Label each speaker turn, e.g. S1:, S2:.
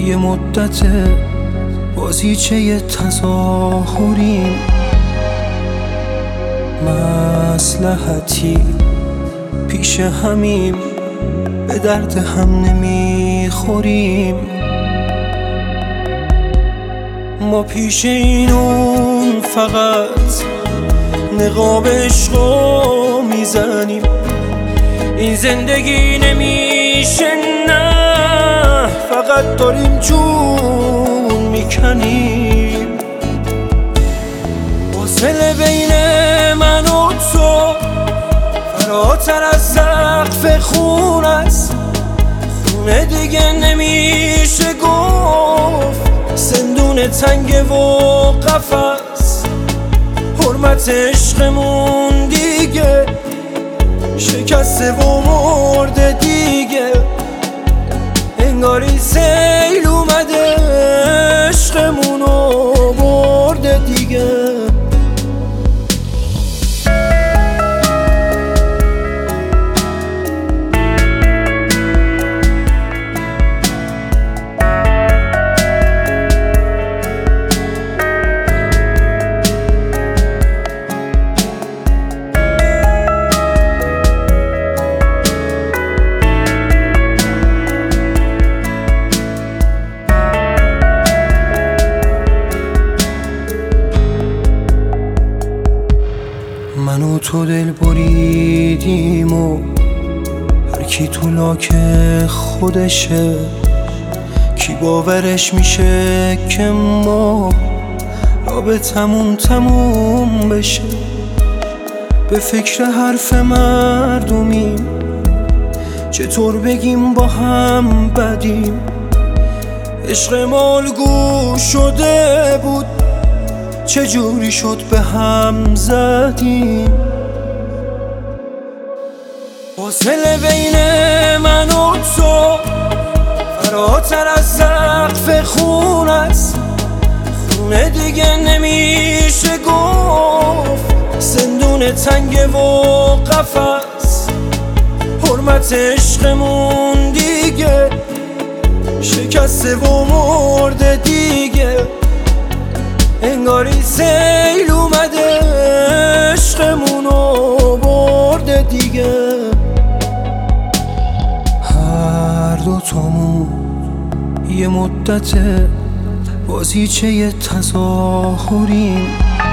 S1: یه مدت بازیچه تظاهریم، مصلحتی پیش همیم، به درد هم نمیخوریم. ما پیش اینون فقط نقاب عشقو میزنیم، این زندگی نمیشه نه، فقط داریم جون میکنیم. فاصله بین من و تو فراتر از سقف خون است، خونه دیگه نمیشه گفت، زندون تنگ و قفس، حرمت عشقمون دیگه شکسته و مرده دیگه، انگاری سیل اومده عشقمونو برده دیگه. من و تو دل بریدیم و هر کی تو لاک خودشه، کی باورش میشه که ما رابطمون تموم بشه. به فکر حرف مردمیم، چطور بگیم با هم بدیم، عشق ما الگو شده بود، چجوری شد به هم زدیم. فاصله بین من و تو فراتر از سقف خون است، خونه دیگه نمیشه گفت، زندون تنگ و قفس، حرمت عشقمون دیگه شکسته و مرده دیگه، انگاری سیل اومده عشقمونو برده دیگه. هر دوتامون یه مدت بازیچه تظاهریم،